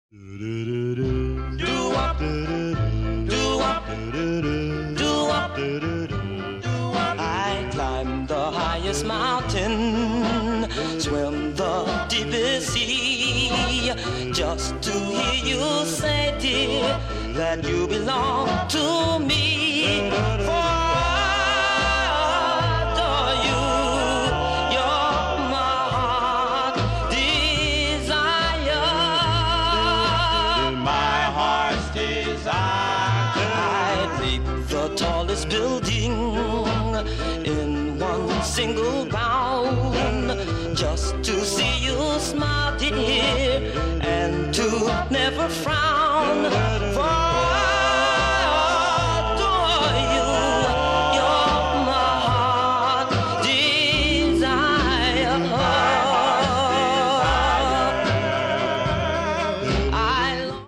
Do-wop, do-wop, do-wop, do-wop. I climb the highest mountain, swim the deepest sea, just to hear you say, dear, that you belong to me. For I adore you, you're my heart desire. My heart's desire. I'd leap the tallest building in one single bound, just to see you smile, dear, and to never frown.